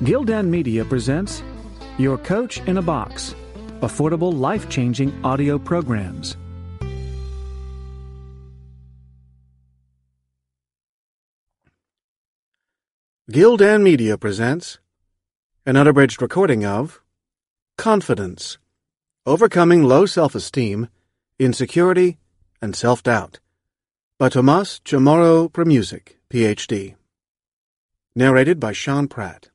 Gildan Media presents Your Coach in a Box, affordable, life-changing audio programs. Gildan Media presents an unabridged recording of Confidence, Overcoming Low Self-Esteem, Insecurity, and Self-Doubt by Tomas Chamorro Premuzic, Ph.D. Narrated by Sean Pratt.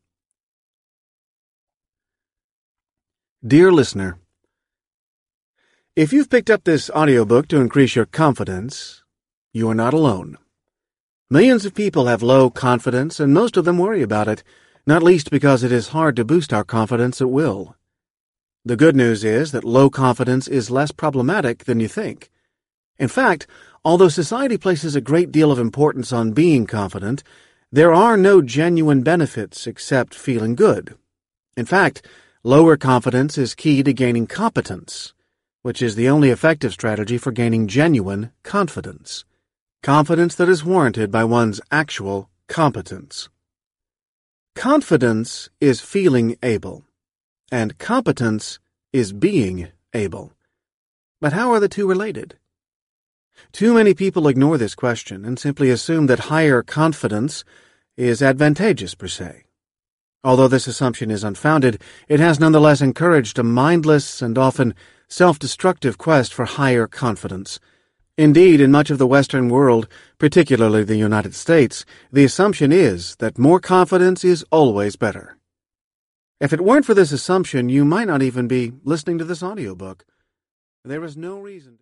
Dear listener, if you've picked up this audiobook to increase your confidence, you are not alone. Millions of people have low confidence, and most of them worry about it, not least because it is hard to boost our confidence at will. The good news is that low confidence is less problematic than you think. In fact, although society places a great deal of importance on being confident, there are no genuine benefits except feeling good. In fact, lower confidence is key to gaining competence, which is the only effective strategy for gaining genuine confidence. Confidence that is warranted by one's actual competence. Confidence is feeling able, and competence is being able. But how are the two related? Too many people ignore this question and simply assume that higher confidence is advantageous per se. Although this assumption is unfounded, it has nonetheless encouraged a mindless and often self-destructive quest for higher confidence. Indeed, in much of the Western world, particularly the United States, the assumption is that more confidence is always better. If it weren't for this assumption, you might not even be listening to this audiobook. There is no reason